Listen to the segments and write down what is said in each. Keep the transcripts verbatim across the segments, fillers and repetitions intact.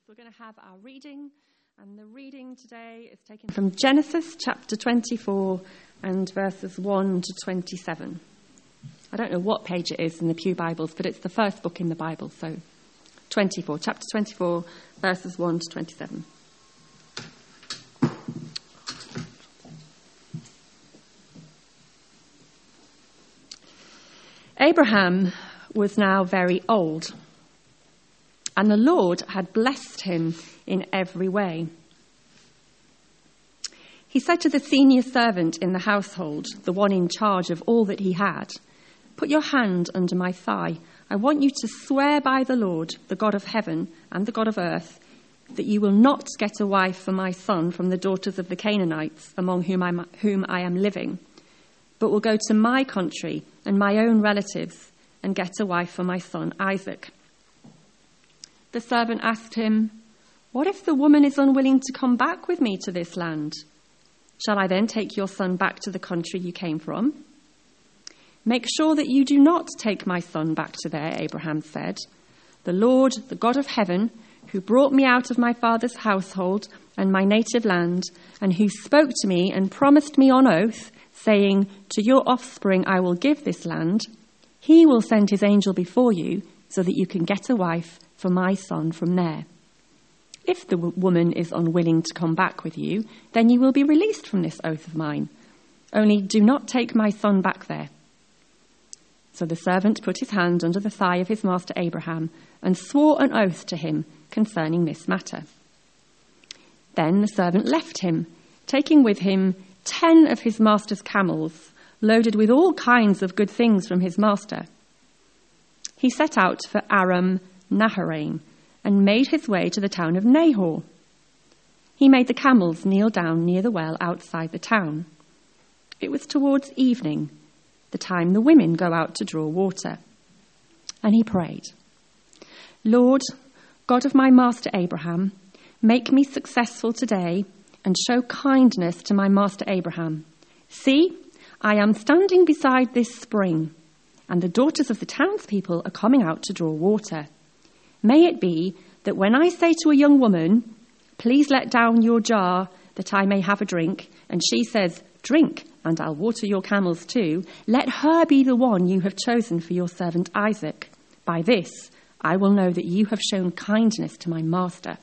We're going to have our reading, and the reading today is taken from Genesis chapter twenty-four and verses one to twenty-seven. I don't know what page it is in the Pew Bibles, but it's the first book in the Bible, so twenty-four, chapter twenty-four, verses one to twenty-seven. Abraham was now very old, and the Lord had blessed him in every way. He said to the senior servant in the household, the one in charge of all that he had, "Put your hand under my thigh. I want you to swear by the Lord, the God of heaven and the God of earth, that you will not get a wife for my son from the daughters of the Canaanites among whom, I'm, whom I am living, but will go to my country and my own relatives and get a wife for my son Isaac." The servant asked him, "What if the woman is unwilling to come back with me to this land? Shall I then take your son back to the country you came from?" "Make sure that you do not take my son back to there," Abraham said. "The Lord, the God of heaven, who brought me out of my father's household and my native land, and who spoke to me and promised me on oath, saying, 'To your offspring I will give this land,' he will send his angel before you so that you can get a wife for my son from there. If the w- woman is unwilling to come back with you, then you will be released from this oath of mine. Only do not take my son back there." So the servant put his hand under the thigh of his master Abraham and swore an oath to him concerning this matter. Then the servant left him, taking with him ten of his master's camels, loaded with all kinds of good things from his master. He set out for Aram Naharaim and made his way to the town of Nahor. He made the camels kneel down near the well outside the town. It was towards evening, the time the women go out to draw water. And he prayed, "Lord, God of my master Abraham, make me successful today and show kindness to my master Abraham. See, I am standing beside this spring, and the daughters of the townspeople are coming out to draw water. May it be that when I say to a young woman, 'Please let down your jar that I may have a drink,' and she says, 'Drink, and I'll water your camels too,' let her be the one you have chosen for your servant Isaac. By this I will know that you have shown kindness to my master."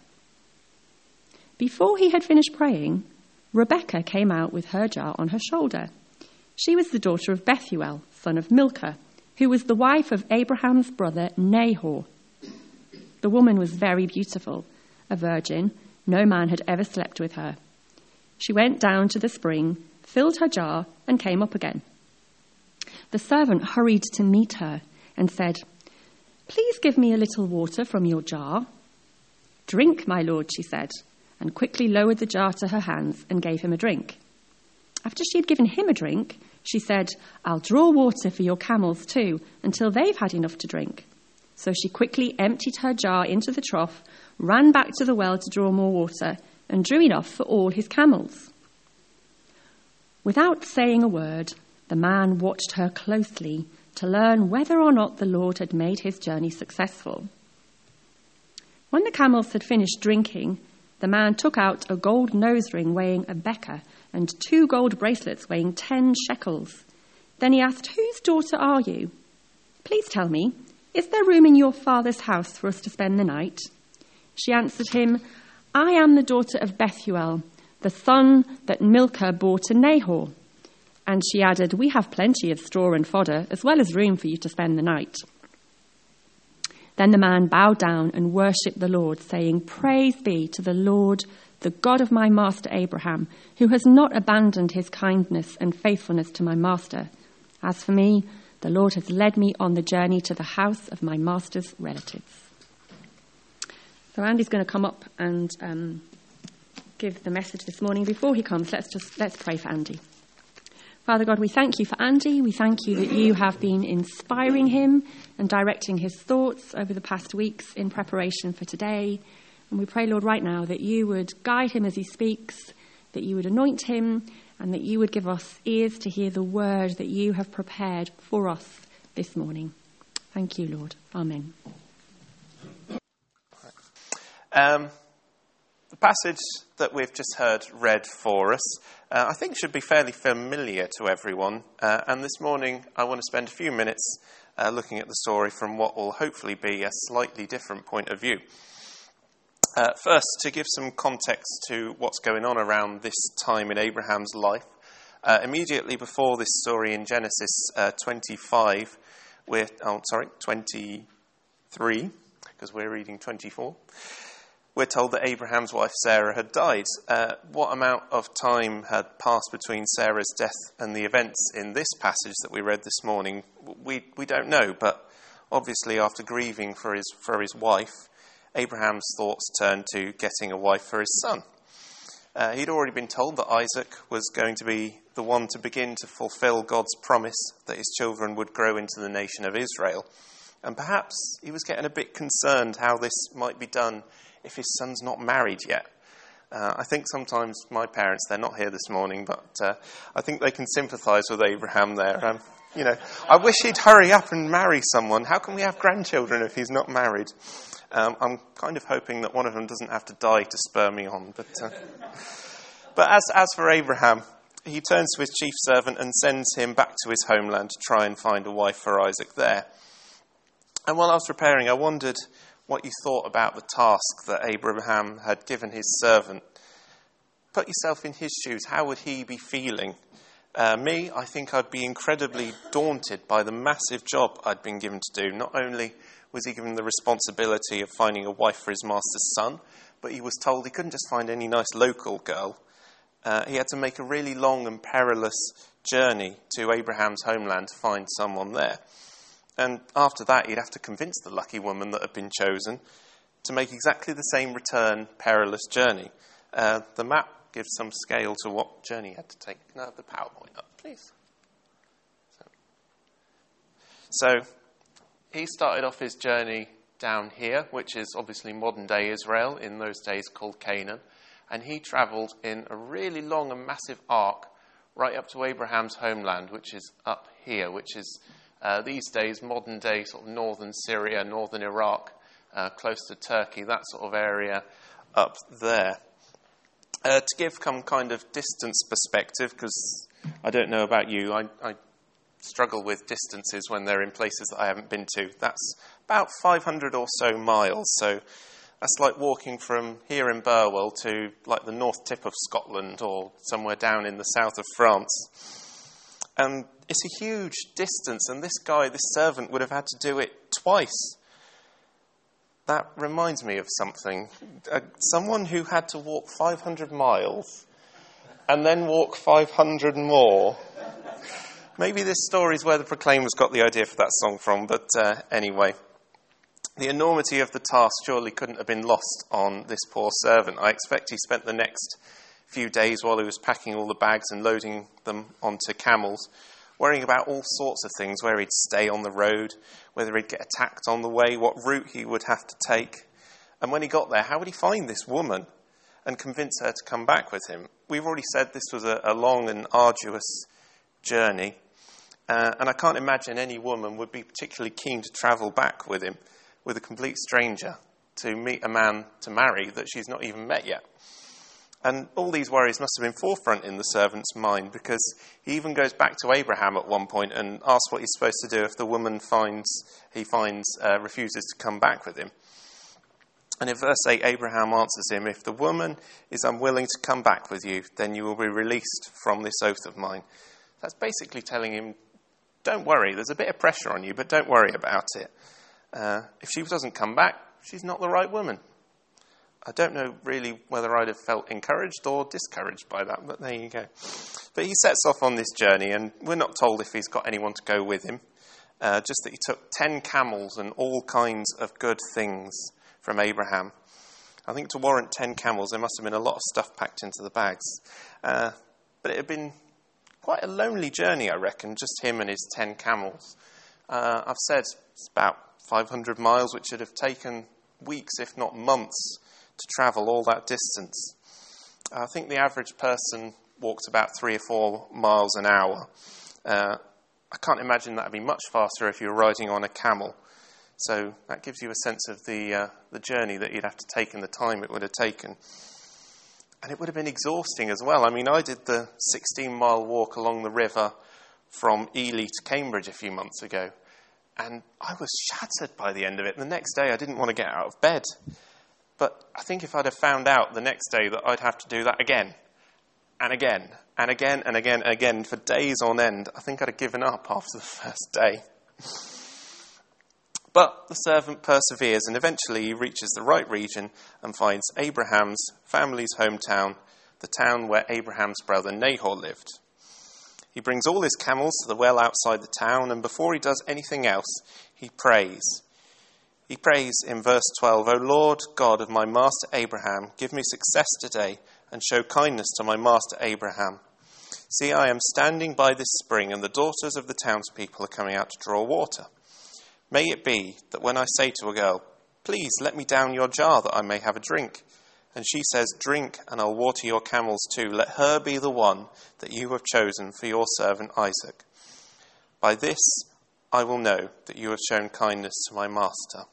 Before he had finished praying, Rebekah came out with her jar on her shoulder. She was the daughter of Bethuel, son of Milcah, who was the wife of Abraham's brother Nahor. The woman was very beautiful, a virgin. No man had ever slept with her. She went down to the spring, filled her jar, and came up again. The servant hurried to meet her and said, "Please give me a little water from your jar." "Drink, my lord," she said, and quickly lowered the jar to her hands and gave him a drink. After she had given him a drink, she said, "I'll draw water for your camels too, until they've had enough to drink." So she quickly emptied her jar into the trough, ran back to the well to draw more water, and drew enough for all his camels. Without saying a word, the man watched her closely to learn whether or not the Lord had made his journey successful. When the camels had finished drinking, the man took out a gold nose ring weighing a becker and two gold bracelets weighing ten shekels. Then he asked, "Whose daughter are you? Please tell me, is there room in your father's house for us to spend the night?" She answered him, "I am the daughter of Bethuel, the son that Milcah bore to Nahor." And she added, "We have plenty of straw and fodder, as well as room for you to spend the night." Then the man bowed down and worshipped the Lord, saying, "Praise be to the Lord, the God of my master Abraham, who has not abandoned his kindness and faithfulness to my master. As for me, the Lord has led me on the journey to the house of my master's relatives." So Andy's going to come up and um, give the message this morning. Before he comes, let's just let's pray for Andy. Father God, we thank you for Andy. We thank you that you have been inspiring him and directing his thoughts over the past weeks in preparation for today. And we pray, Lord, right now that you would guide him as he speaks, that you would anoint him, and that you would give us ears to hear the word that you have prepared for us this morning. Thank you, Lord. Amen. Um, the passage that we've just heard read for us, uh, I think should be fairly familiar to everyone. Uh, and this morning, I want to spend a few minutes uh, looking at the story from what will hopefully be a slightly different point of view. Uh, first, to give some context to what's going on around this time in Abraham's life, uh, immediately before this story in Genesis uh, twenty-five, we're, oh, sorry, twenty-three, because we're reading twenty-four, we're told that Abraham's wife Sarah had died. Uh, what amount of time had passed between Sarah's death and the events in this passage that we read this morning, we we don't know, but obviously after grieving for his for his wife, Abraham's thoughts turned to getting a wife for his son. Uh, he'd already been told that Isaac was going to be the one to begin to fulfill God's promise that his children would grow into the nation of Israel. And perhaps he was getting a bit concerned how this might be done if his son's not married yet. Uh, I think sometimes my parents, they're not here this morning, but uh, I think they can sympathise with Abraham there. Um, you know, I wish he'd hurry up and marry someone. How can we have grandchildren if he's not married? Um, I'm kind of hoping that one of them doesn't have to die to spur me on. But uh, but as as for Abraham, he turns to his chief servant and sends him back to his homeland to try and find a wife for Isaac there. And while I was preparing, I wondered what you thought about the task that Abraham had given his servant. Put yourself in his shoes. How would he be feeling? Uh, me, I think I'd be incredibly daunted by the massive job I'd been given to do. Not only was he given the responsibility of finding a wife for his master's son, but he was told he couldn't just find any nice local girl. Uh, he had to make a really long and perilous journey to Abraham's homeland to find someone there. And after that, he'd have to convince the lucky woman that had been chosen to make exactly the same return, perilous journey. Uh, the map gives some scale to what journey he had to take. Can I have the PowerPoint up, please? So, so he started off his journey down here, which is obviously modern-day Israel, in those days called Canaan. And he travelled in a really long and massive arc right up to Abraham's homeland, which is up here, which is uh, these days modern-day sort of northern Syria, northern Iraq, uh, close to Turkey, that sort of area up there. Uh, to give some kind of distance perspective, because I don't know about you, I, I struggle with distances when they're in places that I haven't been to. That's about five hundred or so miles, so that's like walking from here in Burwell to like the north tip of Scotland or somewhere down in the south of France. And it's a huge distance, and this guy, this servant, would have had to do it twice. That reminds me of something. Uh, someone who had to walk five hundred miles and then walk five hundred more. Maybe this story is where the Proclaimers got the idea for that song from, but uh, anyway. The enormity of the task surely couldn't have been lost on this poor servant. I expect he spent the next few days while he was packing all the bags and loading them onto camels, worrying about all sorts of things, where he'd stay on the road, whether he'd get attacked on the way, what route he would have to take. And when he got there, how would he find this woman and convince her to come back with him? We've already said this was a, a long and arduous journey, uh, and I can't imagine any woman would be particularly keen to travel back with him, with a complete stranger, to meet a man to marry that she's not even met yet. And all these worries must have been forefront in the servant's mind, because he even goes back to Abraham at one point and asks what he's supposed to do if the woman finds he finds uh, refuses to come back with him. And in verse eight, Abraham answers him, "If the woman is unwilling to come back with you, then you will be released from this oath of mine." That's basically telling him, don't worry, there's a bit of pressure on you, but don't worry about it. Uh, if she doesn't come back, she's not the right woman. I don't know really whether I'd have felt encouraged or discouraged by that, but there you go. But he sets off on this journey, and we're not told if he's got anyone to go with him, uh, just that he took ten camels and all kinds of good things from Abraham. I think to warrant ten camels, there must have been a lot of stuff packed into the bags. Uh, but it had been quite a lonely journey, I reckon, just him and his ten camels. Uh, I've said it's about five hundred miles, which would have taken weeks, if not months, to travel all that distance. I think the average person walks about three or four miles an hour. Uh, I can't imagine that would be much faster if you were riding on a camel. So that gives you a sense of the uh, the journey that you'd have to take and the time it would have taken. And it would have been exhausting as well. I mean, I did the sixteen-mile walk along the river from Ely to Cambridge a few months ago, and I was shattered by the end of it. The next day, I didn't want to get out of bed. But I think if I'd have found out the next day that I'd have to do that again, and again, and again, and again, and again, for days on end, I think I'd have given up after the first day. But the servant perseveres, and eventually he reaches the right region and finds Abraham's family's hometown, the town where Abraham's brother Nahor lived. He brings all his camels to the well outside the town, and before he does anything else, he prays. He prays in verse twelve, "O Lord God of my master Abraham, give me success today, and show kindness to my master Abraham. See, I am standing by this spring, and the daughters of the townspeople are coming out to draw water. May it be that when I say to a girl, 'Please let me down your jar that I may have a drink,' and she says, 'Drink, and I'll water your camels too,' let her be the one that you have chosen for your servant Isaac. By this I will know that you have shown kindness to my master."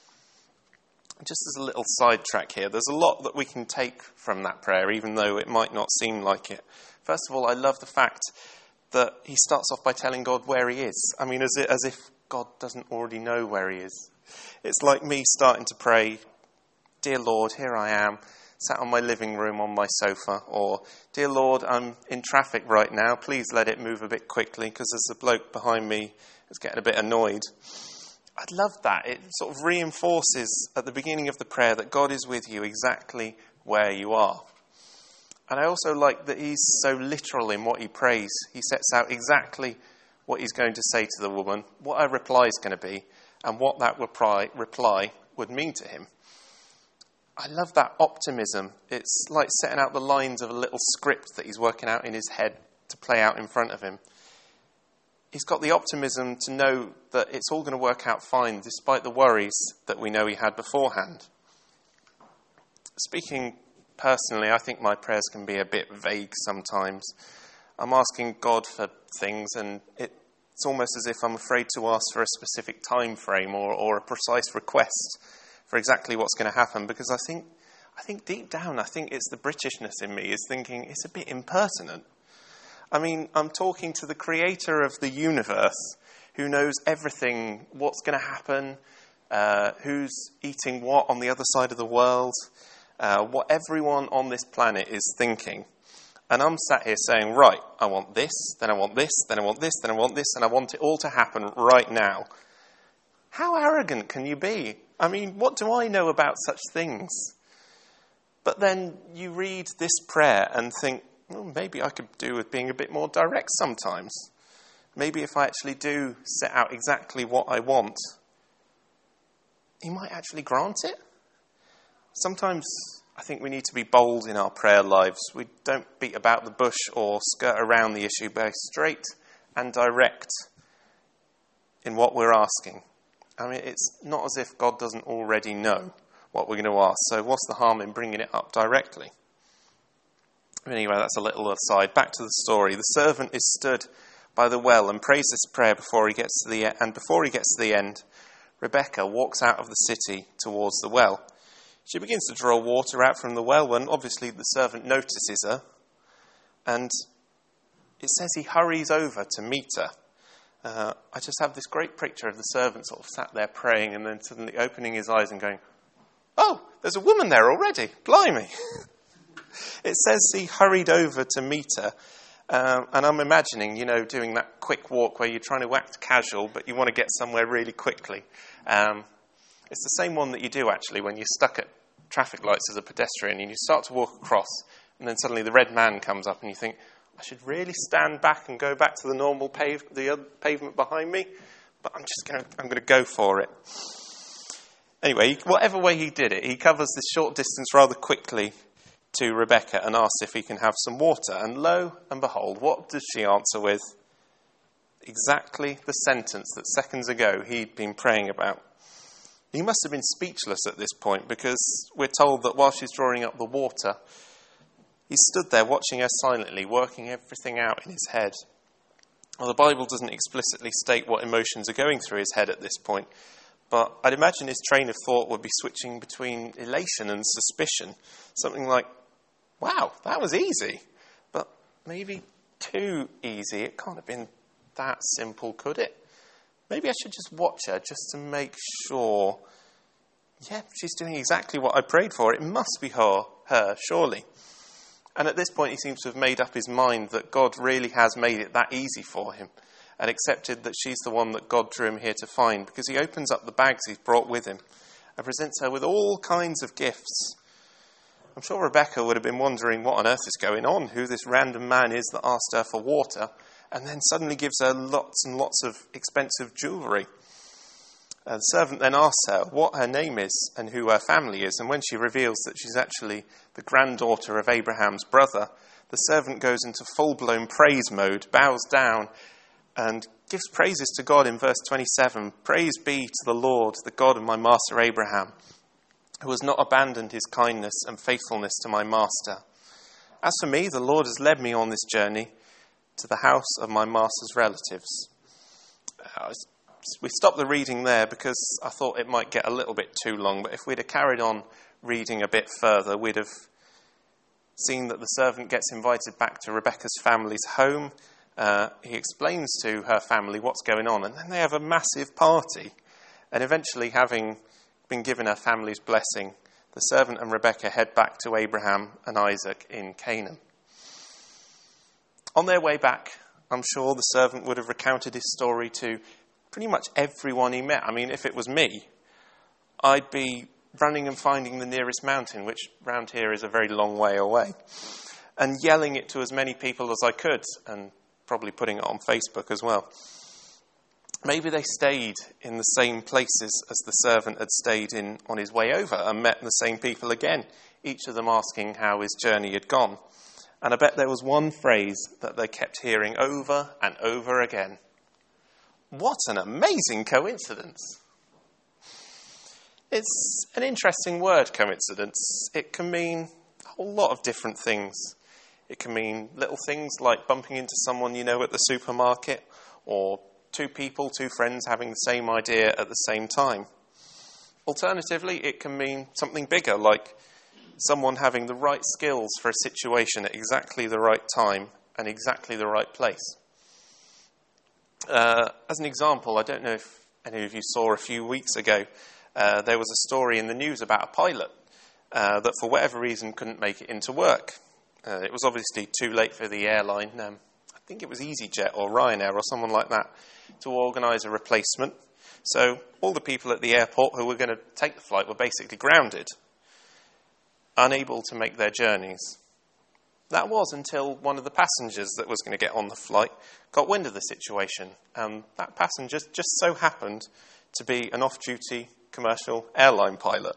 Just as a little sidetrack here, there's a lot that we can take from that prayer, even though it might not seem like it. First of all, I love the fact that he starts off by telling God where he is. I mean, as if, as if God doesn't already know where he is. It's like me starting to pray, "Dear Lord, here I am, sat on my living room on my sofa," or, "Dear Lord, I'm in traffic right now, please let it move a bit quickly because there's a bloke behind me who's getting a bit annoyed." I'd love that. It sort of reinforces at the beginning of the prayer that God is with you exactly where you are. And I also like that he's so literal in what he prays. He sets out exactly what he's going to say to the woman, what her reply is going to be, and what that reply, reply would mean to him. I love that optimism. It's like setting out the lines of a little script that he's working out in his head to play out in front of him. He's got the optimism to know that it's all going to work out fine, despite the worries that we know he had beforehand. Speaking personally, I think my prayers can be a bit vague sometimes. I'm asking God for things, and it's almost as if I'm afraid to ask for a specific time frame or, or a precise request for exactly what's going to happen, because I think, I think deep down, I think it's the Britishness in me is thinking it's a bit impertinent. I mean, I'm talking to the creator of the universe who knows everything, what's going to happen, uh, who's eating what on the other side of the world, uh, what everyone on this planet is thinking. And I'm sat here saying, right, I want this, then I want this, then I want this, then I want this, and I want it all to happen right now. How arrogant can you be? I mean, what do I know about such things? But then you read this prayer and think, well, maybe I could do with being a bit more direct sometimes. Maybe if I actually do set out exactly what I want, he might actually grant it. Sometimes I think we need to be bold in our prayer lives. We don't beat about the bush or skirt around the issue, but straight and direct in what we're asking. I mean, it's not as if God doesn't already know what we're going to ask, so what's the harm in bringing it up directly? Anyway, that's a little aside. Back to the story. The servant is stood by the well and prays this prayer before he gets to the end. And before he gets to the end, Rebecca walks out of the city towards the well. She begins to draw water out from the well when obviously the servant notices her. And it says he hurries over to meet her. Uh, I just have this great picture of the servant sort of sat there praying and then suddenly opening his eyes and going, "Oh, there's a woman there already. Blimey." It says he hurried over to meet her, um, and I'm imagining, you know, doing that quick walk where you're trying to act casual, but you want to get somewhere really quickly. Um, it's the same one that you do, actually, when you're stuck at traffic lights as a pedestrian, and you start to walk across, and then suddenly the red man comes up, and you think, I should really stand back and go back to the normal pave, the other pavement behind me, but I'm just going to, I'm going to go for it. Anyway, whatever way he did it, he covers this short distance rather quickly to Rebecca and asks if he can have some water. And lo and behold, what does she answer with? Exactly the sentence that seconds ago he'd been praying about. He must have been speechless at this point, because we're told that while she's drawing up the water, he stood there watching her silently, working everything out in his head. Well, the Bible doesn't explicitly state what emotions are going through his head at this point, But I'd imagine his train of thought would be switching between elation and suspicion. Something like, wow, that was easy. But maybe too easy. It can't have been that simple, could it? Maybe I should just watch her just to make sure. Yeah, she's doing exactly what I prayed for. It must be her, her, surely. And at this point, he seems to have made up his mind that God really has made it that easy for him, and accepted that she's the one that God drew him here to find, because he opens up the bags he's brought with him and presents her with all kinds of gifts. I'm sure Rebecca would have been wondering what on earth is going on, who this random man is that asked her for water, and then suddenly gives her lots and lots of expensive jewellery. Uh, the servant then asks her what her name is and who her family is, and when she reveals that she's actually the granddaughter of Abraham's brother, the servant goes into full-blown praise mode, bows down, and gives praises to God in verse twenty-seven. Praise be to the Lord, the God of my master Abraham, who has not abandoned his kindness and faithfulness to my master. As for me, the Lord has led me on this journey to the house of my master's relatives. Uh, we stopped the reading there because I thought it might get a little bit too long, but if we'd have carried on reading a bit further, we'd have seen that the servant gets invited back to Rebecca's family's home. Uh, he explains to her family what's going on, and then they have a massive party. And eventually, having been given her family's blessing, the servant and Rebecca head back to Abraham and Isaac in Canaan. On their way back, I'm sure the servant would have recounted his story to pretty much everyone he met. I mean, if it was me, I'd be running and finding the nearest mountain, which round here is a very long way away, and yelling it to as many people as I could, and probably putting it on Facebook as well. Maybe they stayed in the same places as the servant had stayed in on his way over and met the same people again, each of them asking how his journey had gone. And I bet there was one phrase that they kept hearing over and over again. What an amazing coincidence! It's an interesting word, coincidence. It can mean a whole lot of different things. It can mean little things like bumping into someone you know at the supermarket, or two people, two friends having the same idea at the same time. Alternatively, it can mean something bigger, like someone having the right skills for a situation at exactly the right time and exactly the right place. Uh, as an example, I don't know if any of you saw a few weeks ago, uh, there was a story in the news about a pilot uh, that for whatever reason couldn't make it into work. Uh, it was obviously too late for the airline, um, I think it was EasyJet or Ryanair or someone like that, to organise a replacement. So all the people at the airport who were going to take the flight were basically grounded, unable to make their journeys. That was until one of the passengers that was going to get on the flight got wind of the situation. And that passenger just so happened to be an off-duty commercial airline pilot.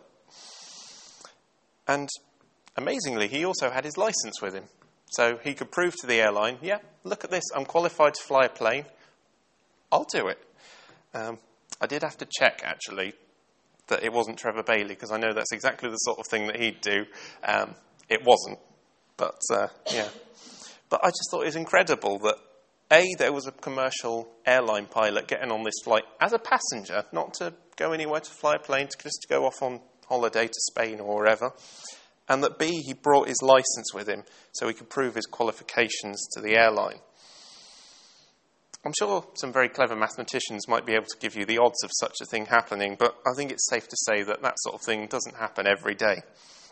And amazingly, he also had his licence with him. So he could prove to the airline, yeah, look at this, I'm qualified to fly a plane. I'll do it. Um, I did have to check, actually, that it wasn't Trevor Bailey, because I know that's exactly the sort of thing that he'd do. Um, it wasn't. But, uh, yeah. But I just thought it was incredible that, A, there was a commercial airline pilot getting on this flight as a passenger, not to go anywhere to fly a plane, to just to go off on holiday to Spain or wherever. And that, B, he brought his licence with him so he could prove his qualifications to the airline. I'm sure some very clever mathematicians might be able to give you the odds of such a thing happening, but I think it's safe to say that that sort of thing doesn't happen every day.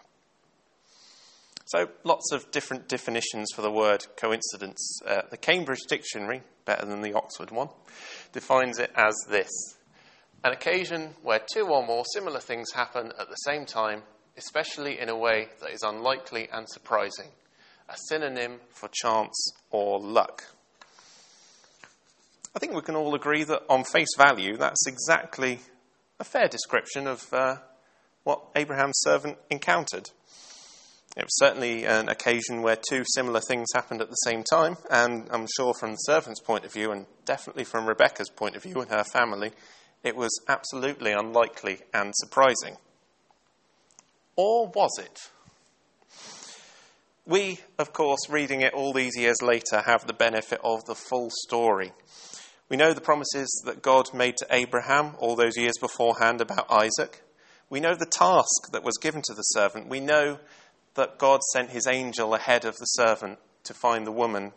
So, lots of different definitions for the word coincidence. Uh, the Cambridge Dictionary, better than the Oxford one, defines it as this: an occasion where two or more similar things happen at the same time, especially in a way that is unlikely and surprising. A synonym for chance or luck. I think we can all agree that on face value, that's exactly a fair description of uh, what Abraham's servant encountered. It was certainly an occasion where two similar things happened at the same time, and I'm sure from the servant's point of view, and definitely from Rebecca's point of view and her family, it was absolutely unlikely and surprising. Or was it? We, of course, reading it all these years later, have the benefit of the full story. We know the promises that God made to Abraham all those years beforehand about Isaac. We know the task that was given to the servant. We know that God sent his angel ahead of the servant to find the woman.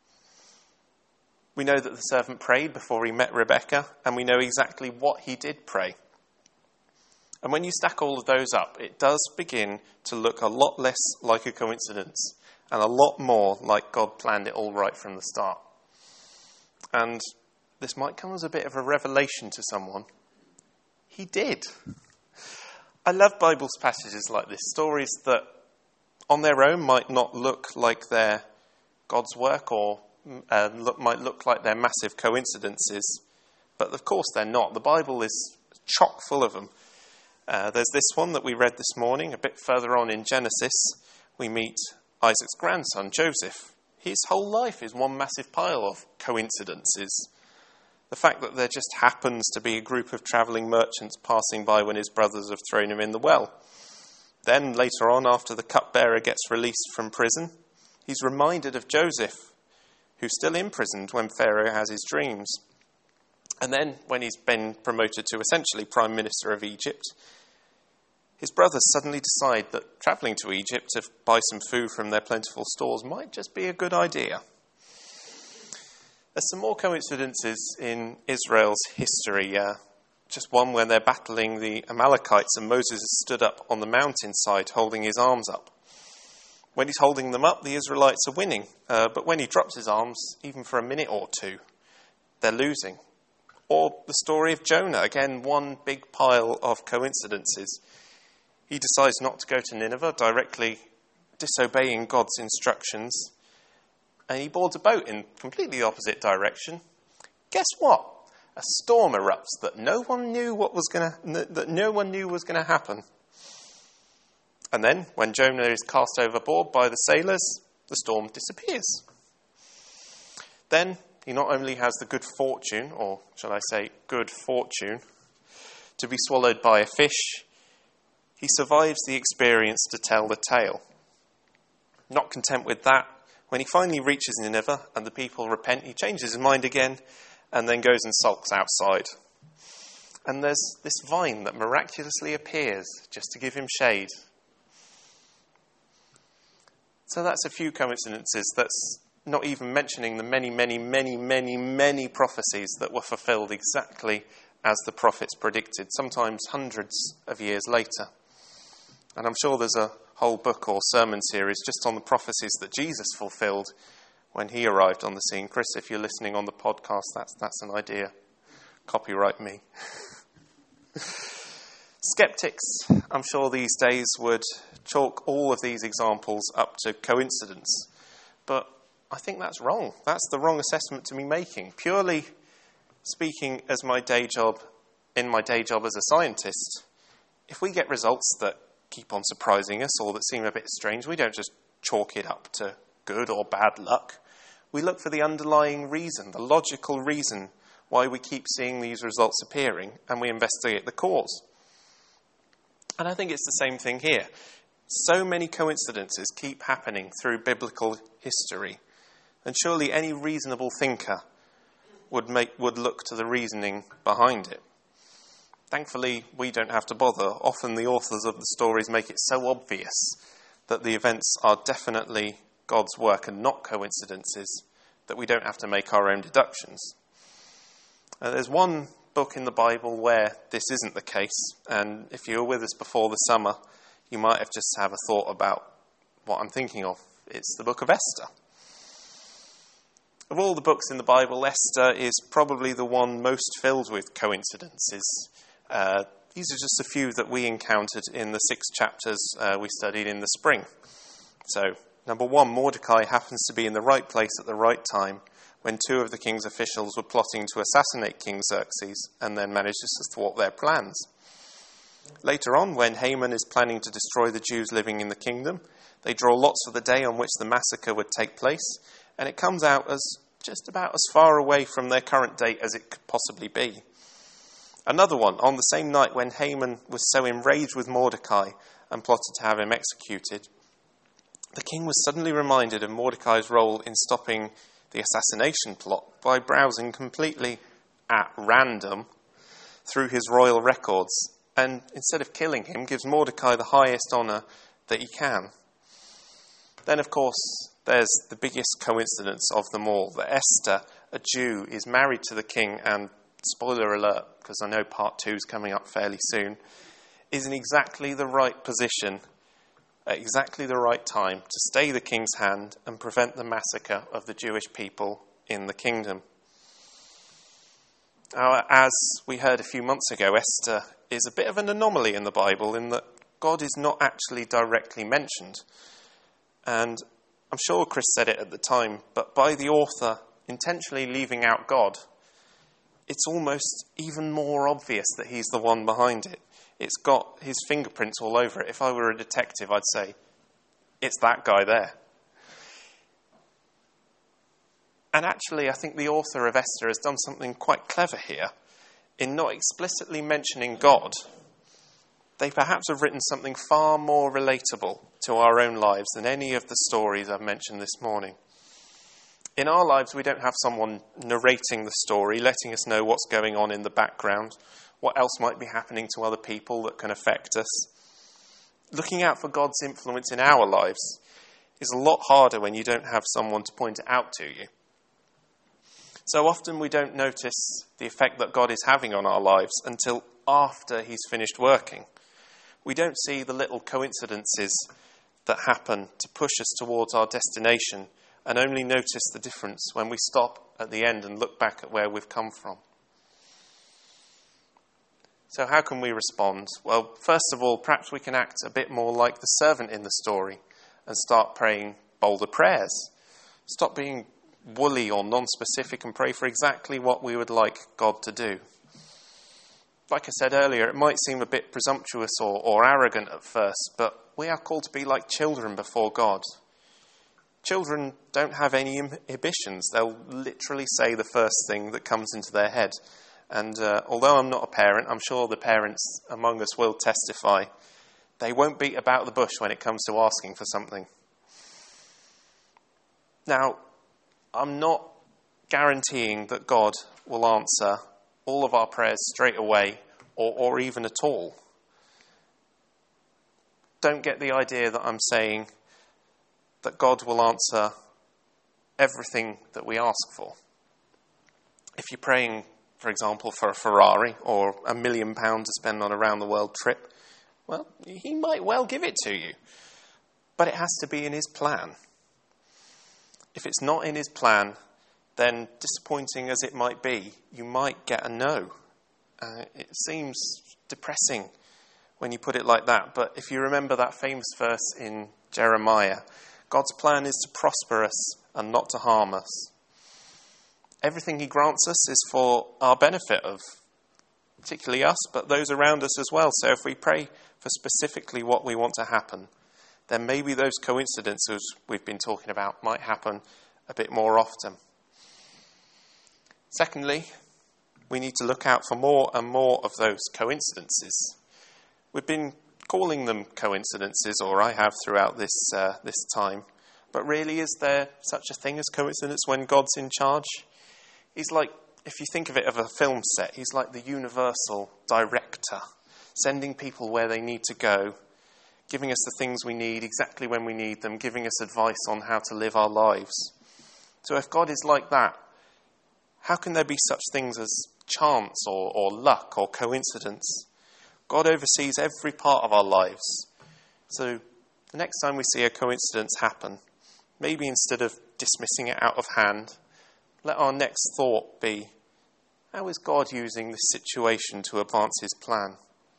We know that the servant prayed before he met Rebekah, and we know exactly what he did pray. And when you stack all of those up, it does begin to look a lot less like a coincidence and a lot more like God planned it all right from the start. And this might come as a bit of a revelation to someone. He did. I love Bible passages like this, stories that on their own might not look like they're God's work or uh, look, might look like they're massive coincidences, but of course they're not. The Bible is chock full of them. Uh, there's this one that we read this morning. A bit further on in Genesis, we meet Isaac's grandson, Joseph. His whole life is one massive pile of coincidences. The fact that there just happens to be a group of travelling merchants passing by when his brothers have thrown him in the well. Then later on, after the cupbearer gets released from prison, he's reminded of Joseph, who's still imprisoned when Pharaoh has his dreams. And then when he's been promoted to essentially Prime Minister of Egypt, his brothers suddenly decide that travelling to Egypt to buy some food from their plentiful stores might just be a good idea. There's some more coincidences in Israel's history. Uh, just one when they're battling the Amalekites and Moses has stood up on the mountainside holding his arms up. When he's holding them up, the Israelites are winning. Uh, but when he drops his arms, even for a minute or two, they're losing. Or the story of Jonah, again, one big pile of coincidences. He decides not to go to Nineveh, directly disobeying God's instructions. And he boards a boat in completely the opposite direction. Guess what? A storm erupts that no one knew what was going to that no one knew was going to happen. And then, when Jonah is cast overboard by the sailors, the storm disappears. Then he not only has the good fortune, or shall I say, good fortune, to be swallowed by a fish, he survives the experience to tell the tale. Not content with that, when he finally reaches Nineveh and the people repent, he changes his mind again and then goes and sulks outside. And there's this vine that miraculously appears just to give him shade. So that's a few coincidences. That's not even mentioning the many, many, many, many, many prophecies that were fulfilled exactly as the prophets predicted, sometimes hundreds of years later. And I'm sure there's a whole book or sermon series just on the prophecies that Jesus fulfilled when he arrived on the scene. Chris, if you're listening on the podcast, that's that's an idea. Copyright me. Skeptics, I'm sure these days, would chalk all of these examples up to coincidence. But I think that's wrong. That's the wrong assessment to be making. Purely speaking as my day job, in my day job as a scientist, if we get results that keep on surprising us or that seem a bit strange, we don't just chalk it up to good or bad luck. We look for the underlying reason, the logical reason why we keep seeing these results appearing, and we investigate the cause. And I think it's the same thing here. So many coincidences keep happening through biblical history, and surely any reasonable thinker would make would look to the reasoning behind it. Thankfully, we don't have to bother. Often the authors of the stories make it so obvious that the events are definitely God's work and not coincidences that we don't have to make our own deductions. Uh, there's one book in the Bible where this isn't the case, and if you were with us before the summer, you might have just have a thought about what I'm thinking of. It's the book of Esther. Of all the books in the Bible, Esther is probably the one most filled with coincidences. Uh, these are just a few that we encountered in the six chapters uh, we studied in the spring. So, number one, Mordecai happens to be in the right place at the right time when two of the king's officials were plotting to assassinate King Xerxes and then manages to thwart their plans. Later on, when Haman is planning to destroy the Jews living in the kingdom, they draw lots for the day on which the massacre would take place, and it comes out as just about as far away from their current date as it could possibly be. Another one, on the same night when Haman was so enraged with Mordecai and plotted to have him executed, the king was suddenly reminded of Mordecai's role in stopping the assassination plot by browsing completely at random through his royal records, and instead of killing him, gives Mordecai the highest honour that he can. Then, of course, there's the biggest coincidence of them all, that Esther, a Jew, is married to the king and, spoiler alert, because I know part two is coming up fairly soon, is in exactly the right position at exactly the right time to stay the king's hand and prevent the massacre of the Jewish people in the kingdom. Now, as we heard a few months ago, Esther is a bit of an anomaly in the Bible in that God is not actually directly mentioned. And I'm sure Chris said it at the time, but by the author intentionally leaving out God, it's almost even more obvious that he's the one behind it. It's got his fingerprints all over it. If I were a detective, I'd say, it's that guy there. And actually, I think the author of Esther has done something quite clever here in not explicitly mentioning God. They perhaps have written something far more relatable to our own lives than any of the stories I've mentioned this morning. In our lives, we don't have someone narrating the story, letting us know what's going on in the background, what else might be happening to other people that can affect us. Looking out for God's influence in our lives is a lot harder when you don't have someone to point it out to you. So often we don't notice the effect that God is having on our lives until after he's finished working. We don't see the little coincidences that happen to push us towards our destination, and only notice the difference when we stop at the end and look back at where we've come from. So how can we respond? Well, first of all, perhaps we can act a bit more like the servant in the story and start praying bolder prayers. Stop being woolly or non-specific and pray for exactly what we would like God to do. Like I said earlier, it might seem a bit presumptuous or, or arrogant at first, but we are called to be like children before God. Children don't have any inhibitions. They'll literally say the first thing that comes into their head. And uh, although I'm not a parent, I'm sure the parents among us will testify. They won't beat about the bush when it comes to asking for something. Now, I'm not guaranteeing that God will answer all of our prayers straight away or, or even at all. Don't get the idea that I'm saying that God will answer everything that we ask for. If you're praying, for example, for a Ferrari or a million pounds to spend on a round-the-world trip, well, he might well give it to you. But it has to be in his plan. If it's not in his plan, then disappointing as it might be, you might get a no. Uh, it seems depressing when you put it like that. But if you remember that famous verse in Jeremiah, God's plan is to prosper us and not to harm us. Everything he grants us is for our benefit, of particularly us, but those around us as well. So if we pray for specifically what we want to happen, then maybe those coincidences we've been talking about might happen a bit more often. Secondly, we need to look out for more and more of those coincidences. We've been calling them coincidences, or I have throughout this uh, this time. But really, is there such a thing as coincidence when God's in charge? He's like, if you think of it of a film set, he's like the universal director, sending people where they need to go, giving us the things we need exactly when we need them, giving us advice on how to live our lives. So if God is like that, how can there be such things as chance or, or luck or coincidence? God oversees every part of our lives. So the next time we see a coincidence happen, maybe instead of dismissing it out of hand, let our next thought be, how is God using this situation to advance his plan?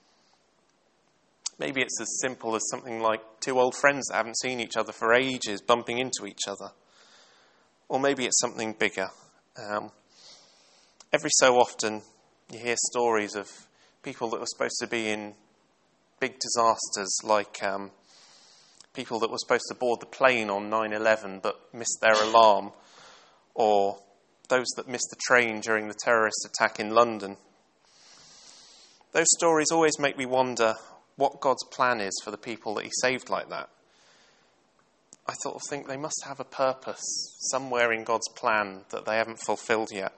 Maybe it's as simple as something like two old friends that haven't seen each other for ages bumping into each other. Or maybe it's something bigger. Um, every so often you hear stories of people that were supposed to be in big disasters, like um, people that were supposed to board the plane on nine eleven but missed their alarm, or those that missed the train during the terrorist attack in London. Those stories always make me wonder what God's plan is for the people that he saved like that. I sort of think they must have a purpose somewhere in God's plan that they haven't fulfilled yet.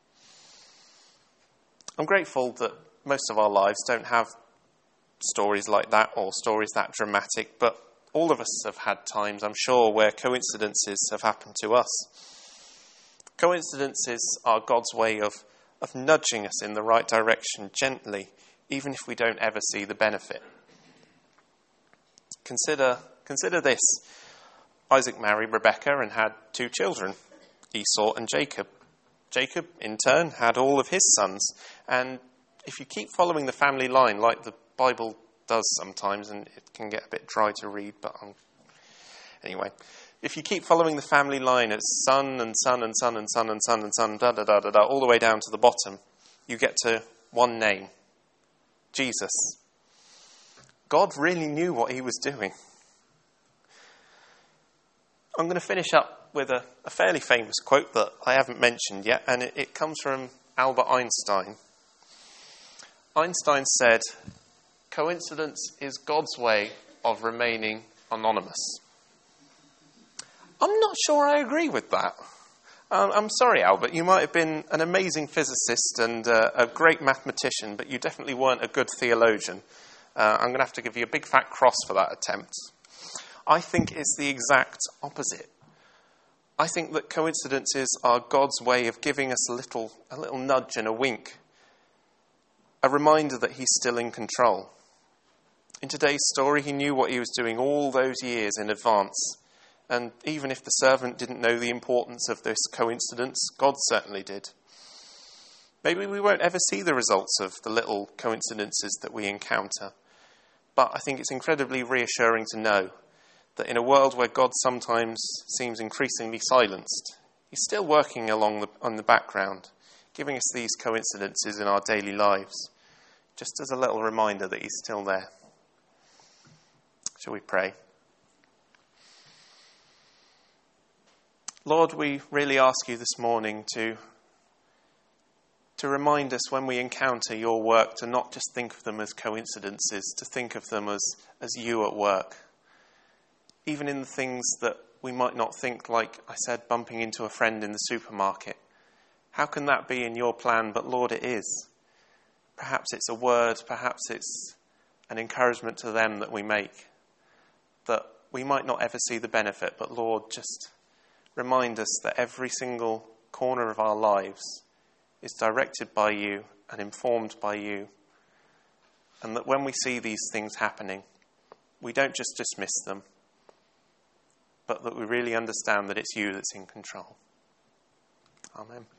I'm grateful that most of our lives don't have stories like that or stories that dramatic, but all of us have had times, I'm sure, where coincidences have happened to us. Coincidences are God's way of, of nudging us in the right direction gently, even if we don't ever see the benefit. Consider, consider this. Isaac married Rebekah and had two children, Esau and Jacob. Jacob, in turn, had all of his sons. And if you keep following the family line, like the Bible does sometimes, and it can get a bit dry to read, but um, anyway, if you keep following the family line, it's son and son and son and son and son and son, da da da da da, all the way down to the bottom, you get to one name, Jesus. God really knew what he was doing. I'm going to finish up with a, a fairly famous quote that I haven't mentioned yet, and it, it comes from Albert Einstein. Einstein said, "Coincidence is God's way of remaining anonymous." I'm not sure I agree with that. Um, I'm sorry, Albert, you might have been an amazing physicist and uh, a great mathematician, but you definitely weren't a good theologian. Uh, I'm going to have to give you a big fat cross for that attempt. I think it's the exact opposite. I think that coincidences are God's way of giving us a little, a little nudge and a wink, a reminder that he's still in control. In today's story, he knew what he was doing all those years in advance. And even if the servant didn't know the importance of this coincidence, God certainly did. Maybe we won't ever see the results of the little coincidences that we encounter. But I think it's incredibly reassuring to know that in a world where God sometimes seems increasingly silenced, he's still working along the, on the background, giving us these coincidences in our daily lives, just as a little reminder that he's still there. Shall we pray? Lord, we really ask you this morning to, to remind us when we encounter your work to not just think of them as coincidences, to think of them as, as you at work. Even in the things that we might not think, like I said, bumping into a friend in the supermarket. How can that be in your plan? But Lord, it is. Perhaps it's a word, perhaps it's an encouragement to them that we make, that we might not ever see the benefit, but Lord, just remind us that every single corner of our lives is directed by you and informed by you, and that when we see these things happening, we don't just dismiss them, but that we really understand that it's you that's in control. Amen.